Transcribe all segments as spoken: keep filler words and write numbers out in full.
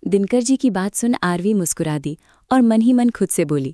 दिनकर जी की बात सुन आरवी मुस्कुरा दी और मन ही मन खुद से बोली,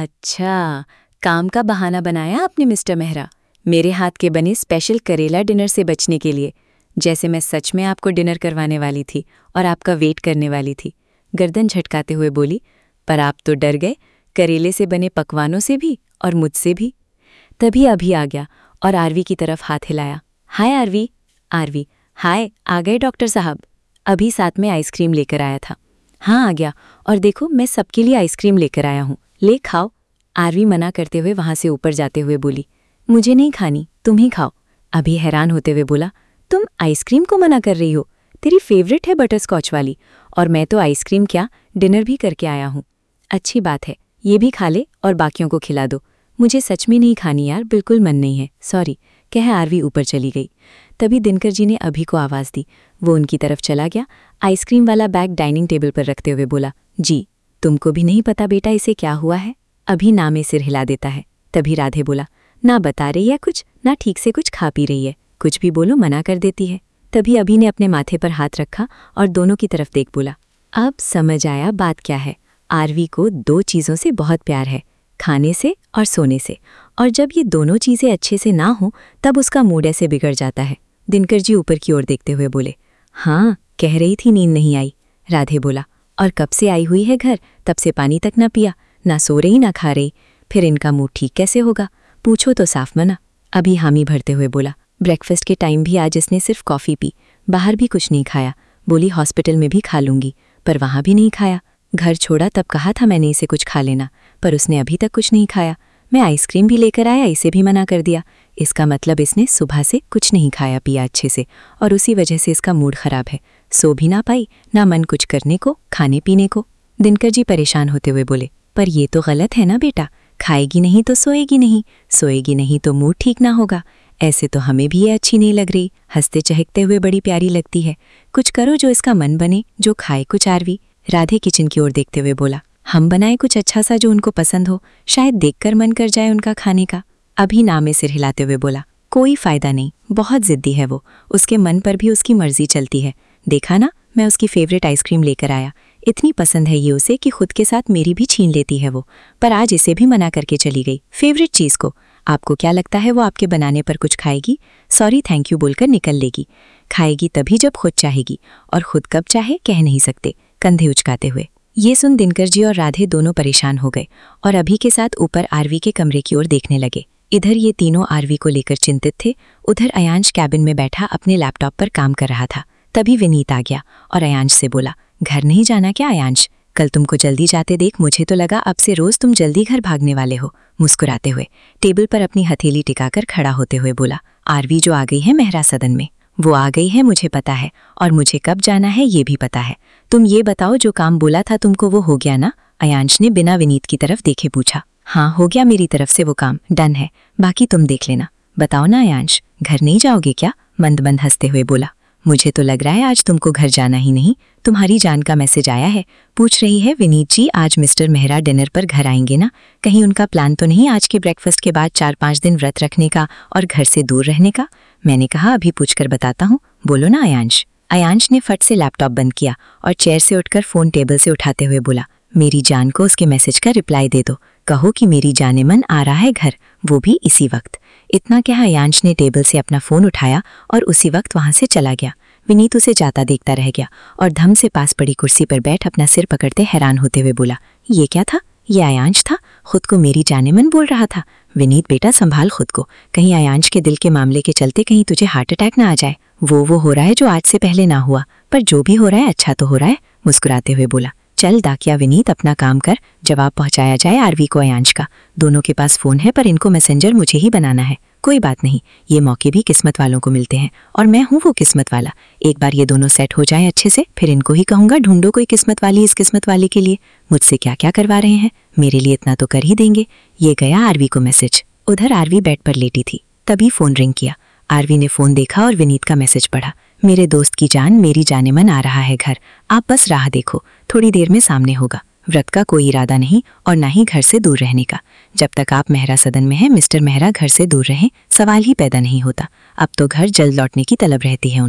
अच्छा, काम का बहाना बनाया आपने मिस्टर मेहरा, मेरे हाथ के बने स्पेशल करेला डिनर से बचने के लिए। जैसे मैं सच में आपको डिनर करवाने वाली थी और आपका वेट करने वाली थी। गर्दन झटकाते हुए बोली, पर आप तो डर गए, करेले से बने पकवानों से भी और मुझसे भी। तभी अभी आ गया और आरवी की तरफ हाथ हिलाया। हाय आरवी। आरवी, हाय, आ गए डॉक्टर साहब। अभी साथ में आइसक्रीम लेकर आया था। हाँ, आ गया, और देखो मैं सबके लिए आइसक्रीम लेकर आया हूँ, ले खाओ। आरवी मना करते हुए वहां से ऊपर जाते हुए बोली, मुझे नहीं खानी, तुम ही खाओ। अभी हैरान होते हुए बोला, तुम आइसक्रीम को मना कर रही हो? तेरी फेवरेट है बटर स्कॉच वाली, और मैं तो आइसक्रीम क्या डिनर भी करके आया हूँ। अच्छी बात है, ये भी खा ले और बाकियों को खिला दो। मुझे सच में नहीं खानी यार, बिल्कुल मन नहीं है, सॉरी, कह आरवी ऊपर चली गई। तभी दिनकर जी ने अभी को आवाज़ दी। वो उनकी तरफ चला गया, आइसक्रीम वाला बैग डाइनिंग टेबल पर रखते हुए बोला, जी, तुमको भी नहीं पता बेटा इसे क्या हुआ है? अभी ना में सिर हिला देता है। तभी राधे बोला, ना बता रही है कुछ, ना ठीक से कुछ खा पी रही है, कुछ भी बोलो मना कर देती है। तभी अभी ने अपने माथे पर हाथ रखा और दोनों की तरफ देख बोला, अब समझ आया बात क्या है। आरवी को दो चीज़ों से बहुत प्यार है, खाने से और सोने से, और जब ये दोनों चीज़ें अच्छे से ना हो तब उसका मूड ऐसे बिगड़ जाता है। दिनकर जी ऊपर की ओर देखते हुए बोले, हाँ, कह रही थी नींद नहीं आई। राधे बोला, और कब से आई हुई है घर, तब से पानी तक ना पिया, ना सो रही ना खा रही, फिर इनका मूड ठीक कैसे होगा? पूछो तो साफ मना। अभी हामी भरते हुए बोला, ब्रेकफास्ट के टाइम भी आज इसने सिर्फ कॉफ़ी पी, बाहर भी कुछ नहीं खाया। बोली हॉस्पिटल में भी खा लूंगी, पर वहाँ भी नहीं खाया। घर छोड़ा तब कहा था मैंने इसे कुछ खा लेना, पर उसने अभी तक कुछ नहीं खाया। मैं आइसक्रीम भी लेकर आया, इसे भी मना कर दिया। इसका मतलब इसने सुबह से कुछ नहीं खाया पिया अच्छे से, और उसी वजह से इसका मूड खराब है। सो भी ना पाई, ना मन कुछ करने को, खाने पीने को। दिनकर जी परेशान होते हुए बोले, पर ये तो गलत है ना बेटा, खाएगी नहीं तो सोएगी नहीं, सोएगी नहीं तो मूड ठीक ना होगा। ऐसे तो हमें भी ये अच्छी नहीं लग रही, हंसते चहकते हुए बड़ी प्यारी लगती है। कुछ करो जो इसका मन बने, जो खाए कुछ। आरवी राधे किचन की ओर देखते हुए बोला, हम बनाए कुछ अच्छा सा जो उनको पसंद हो, शायद देखकर मन कर जाए उनका खाने का। अभी ना में सिर हिलाते हुए बोला, कोई फायदा नहीं, बहुत जिद्दी है वो, उसके मन पर भी उसकी मर्जी चलती है। देखा ना, मैं उसकी फेवरेट आइसक्रीम लेकर आया, इतनी पसंद है ये उसे कि खुद के साथ मेरी भी छीन लेती है वो, पर आज इसे भी मना करके चली गई फेवरेट चीज़ को। आपको क्या लगता है वो आपके बनाने पर कुछ खाएगी? सॉरी थैंक यू बोलकर निकल लेगी। खाएगी तभी जब खुद चाहेगी, और खुद कब चाहे कह नहीं सकते, कंधे उचकाते हुए। ये सुन दिनकर जी और राधे दोनों परेशान हो गए और अभी के साथ ऊपर आरवी के कमरे की ओर देखने लगे। इधर ये तीनों आरवी को लेकर चिंतित थे, उधर अयांश कैबिन में बैठा अपने लैपटॉप पर काम कर रहा था। तभी विनीत आ गया और अयांश से बोला, घर नहीं जाना क्या अयांश? कल तुमको जल्दी जाते देख मुझे तो लगा अब से रोज तुम जल्दी घर भागने वाले हो। मुस्कुराते हुए टेबल पर अपनी हथेली टिकाकर खड़ा होते हुए बोला, आरवी जो आ गई है मेहरा सदन में, वो आ गई है मुझे पता है, और मुझे कब जाना है ये भी पता है। तुम ये बताओ जो काम बोला था तुमको वो हो गया ना? अयांश ने बिना विनीत की तरफ देखे पूछा। हाँ हो गया, मेरी तरफ से वो काम डन है, बाकी तुम देख लेना। बताओ ना अयांश, घर नहीं जाओगे क्या? मंद मंद हंसते हुए बोला, मुझे तो लग रहा है आज तुमको घर जाना ही नहीं, तुम्हारी जान का मैसेज आया है। पूछ रही है विनीत जी आज मिस्टर मेहरा डिनर पर घर आएंगे ना? कहीं उनका प्लान तो नहीं आज के ब्रेकफास्ट के बाद चार पाँच दिन व्रत रखने का और घर से दूर रहने का? मैंने कहा अभी पूछकर बताता हूँ, बोलो ना अयांश। अयांश ने फट से लैपटॉप बंद किया और चेयर से उठकर फोन टेबल से उठाते हुए बोला, मेरी जान को उसके मैसेज का रिप्लाई दे दो, कहो कि मेरी जाने मन आ रहा है घर, वो भी इसी वक्त। इतना क्या अयांश ने टेबल से अपना फोन उठाया और उसी वक्त वहां से चला गया। विनीत उसे जाता देखता रह गया और धम से पास पड़ी कुर्सी पर बैठ अपना सिर पकड़ते हैरान होते हुए बोला, ये क्या था? ये अयांश था, खुद को मेरी जाने मन बोल रहा था। विनीत बेटा संभाल खुद को, कहीं अयांश के दिल के मामले के चलते कहीं तुझे हार्ट अटैक ना आ जाए। वो वो हो रहा है जो आज से पहले ना हुआ, पर जो भी हो रहा है अच्छा तो हो रहा है। मुस्कुराते हुए बोला, चल डाकिया विनीत अपना काम कर, जवाब पहुंचाया जाए आरवी को अयांश का। दोनों के पास फोन है पर इनको मैसेंजर मुझे ही बनाना है। कोई बात नहीं, ये मौके भी किस्मत वालों को मिलते हैं और मैं हूँ वो किस्मत वाला। एक बार ये दोनों सेट हो जाएं अच्छे से, फिर इनको ही कहूँगा ढूंढो कोई किस्मत वाली इस किस्मत वाले के लिए। मुझसे क्या क्या करवा रहे हैं, मेरे लिए इतना तो कर ही देंगे। ये गया आरवी को मैसेज। उधर आरवी बेड पर लेटी थी, तभी फोन रिंग किया। आरवी ने फोन देखा और विनीत का मैसेज पढ़ा, मेरे दोस्त की जान मेरी जाने मन आ रहा है घर, आप बस राह देखो, थोड़ी देर में सामने होगा। व्रत का कोई इरादा नहीं और ना ही घर से दूर रहने का। जब तक आप मेहरा सदन में हैं मिस्टर मेहरा घर से दूर रहें, सवाल ही पैदा नहीं होता। अब तो घर जल्द लौटने की तलब रहती है उनको।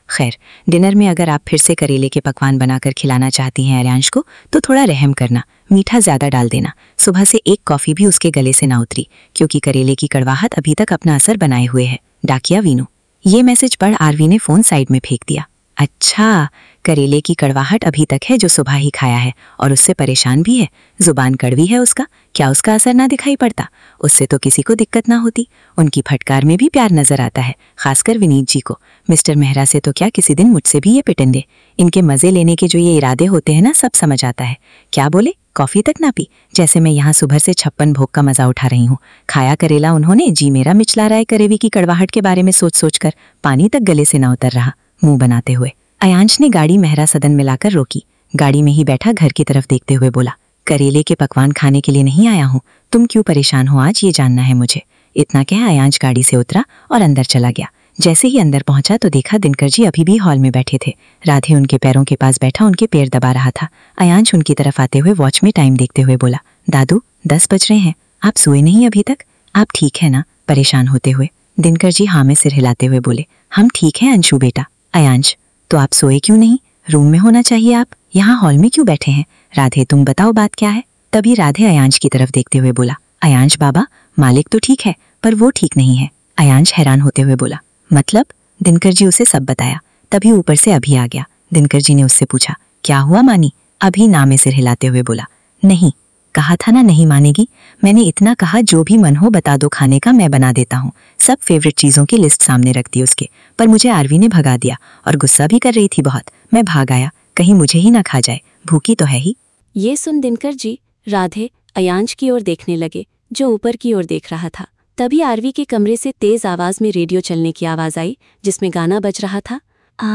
खैर, डिनर में अगर आप फिर से करेले के पकवान बनाकर खिलाना चाहती हैं अरियांश को तो थोड़ा रहम करना, मीठा ज़्यादा डाल देना। सुबह से एक कॉफ़ी भी उसके गले से ना उतरी क्योंकि करेले की कड़वाहट अभी तक अपना असर बनाए हुए है। डाकिया वीनू। ये मैसेज पढ़ आरवी ने फ़ोन साइड में फेंक दिया। अच्छा, करेले की कड़वाहट अभी तक है जो सुबह ही खाया है और उससे परेशान भी है। जुबान कड़वी है उसका, क्या उसका असर ना दिखाई पड़ता? उससे तो किसी को दिक्कत ना होती। उनकी फटकार में भी प्यार नजर आता है, खासकर विनीत जी को। मिस्टर मेहरा से तो क्या किसी दिन मुझसे भी ये पिटेंगे। इनके मजे लेने के जो ये इरादे होते हैं ना, सब समझ आता है। क्या बोले? कॉफी तक ना पी, जैसे मैं यहाँ सुबह से छप्पन भोग का मजा उठा रही हूँ। खाया करेला उन्होंने, जी मेरा मिचला रहा है करेवी की कड़वाहट के बारे में सोच सोच कर, पानी तक गले से ना उतर रहा मुंह बनाते हुए। अयांश ने गाड़ी मेहरा सदन में लाकर रोकी। गाड़ी में ही बैठा घर की तरफ देखते हुए बोला, करेले के पकवान खाने के लिए नहीं आया हूँ, तुम क्यों परेशान हो आज ये जानना है मुझे। इतना कह अयांश गाड़ी से उतरा और अंदर चला गया। जैसे ही अंदर पहुंचा तो देखा दिनकर जी अभी भी हॉल में बैठे थे। राधे उनके पैरों के पास बैठा उनके पैर दबा रहा था। अयांश उनकी तरफ आते हुए वॉच में टाइम देखते हुए बोला, दादू दस बज रहे हैं, आप सोए नहीं अभी तक? आप ठीक है ना? परेशान होते हुए दिनकर जी हाँ में सिर हिलाते हुए बोले, हम ठीक हैं अंशु बेटा। अयांश, तो आप सोए क्यों नहीं? रूम में होना चाहिए, आप यहाँ हॉल में क्यों बैठे हैं? राधे तुम बताओ बात क्या है? तभी राधे अयांश की तरफ देखते हुए बोला, अयांश बाबा, मालिक तो ठीक है पर वो ठीक नहीं है। अयांश हैरान होते हुए बोला, मतलब? दिनकर जी उसे सब बताया। तभी ऊपर से अभी आ गया। दिनकर जी ने उससे पूछा, क्या हुआ मानी? अभी ना में सिर हिलाते हुए बोला, नहीं, कहा था ना नहीं मानेगी। मैंने इतना कहा जो भी मन हो बता दो खाने का, मैं बना देता हूँ। सब फेवरेट चीज़ों की लिस्ट सामने रख दी उसके, पर मुझे आरवी ने भगा दिया और गुस्सा भी कर रही थी बहुत। मैं भाग आया, कहीं मुझे ही ना खा जाए, भूखी तो है ही। ये सुन दिनकर जी राधे अयांश की ओर देखने लगे जो ऊपर की ओर देख रहा था। तभी आरवी के कमरे से तेज आवाज में रेडियो चलने की आवाज आई जिसमें गाना बज रहा था। आ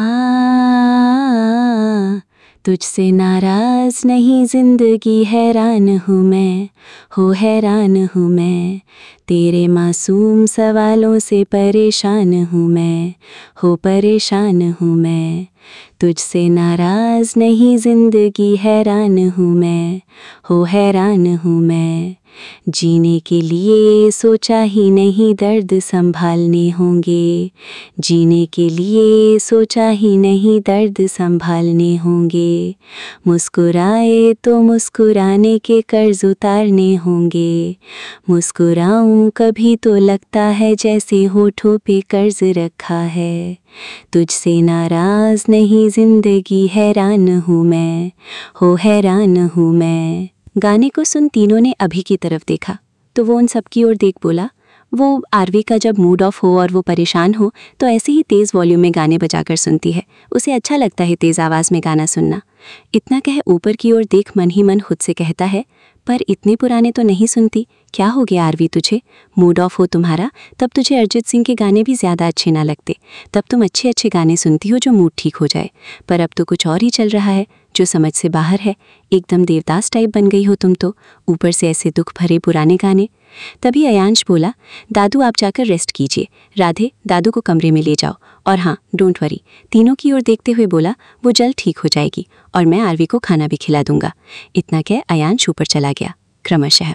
तुझसे नाराज नहीं जिंदगी हैरान हूँ मैं, हो हैरान हूँ मैं, तेरे मासूम सवालों से परेशान हूँ मैं, हो परेशान हूँ मैं, तुझसे नाराज नहीं जिंदगी हैरान हूँ मैं, हो हैरान हूँ मैं, जीने के लिए सोचा ही नहीं दर्द संभालने होंगे, जीने के लिए सोचा ही नहीं दर्द संभालने होंगे, मुस्कुराए तो मुस्कुराने के कर्ज उतारने होंगे, मुस्कुराऊं कभी तो लगता है जैसे होठों पे कर्ज रखा है, तुझसे नाराज नहीं जिंदगी हैरान हूँ मैं, हो हैरान हूँ मैं। गाने को सुन तीनों ने अभी की तरफ देखा तो वो उन सब की ओर देख बोला, वो आरवी का जब मूड ऑफ हो और वो परेशान हो तो ऐसे ही तेज़ वॉल्यूम में गाने बजाकर सुनती है, उसे अच्छा लगता है तेज़ आवाज़ में गाना सुनना। इतना कह ऊपर की ओर देख मन ही मन खुद से कहता है, पर इतने पुराने तो नहीं सुनती, क्या हो गया आरवी तुझे? मूड ऑफ हो तुम्हारा तब तुझे अरिजीत सिंह के गाने भी ज़्यादा अच्छे ना लगते, तब तुम अच्छे अच्छे गाने सुनती हो जो मूड ठीक हो जाए, पर अब तो कुछ और ही चल रहा है जो समझ से बाहर है, एकदम देवदास टाइप बन गई हो तुम तो, ऊपर से ऐसे दुख भरे पुराने गाने। तभी अयांश बोला, दादू आप जाकर रेस्ट कीजिए, राधे दादू को कमरे में ले जाओ, और हाँ डोंट वरी। तीनों की ओर देखते हुए बोला, वो जल्द ठीक हो जाएगी और मैं आरवी को खाना भी खिला दूंगा। इतना कह अयांश ऊपर चला गया क्रमशः।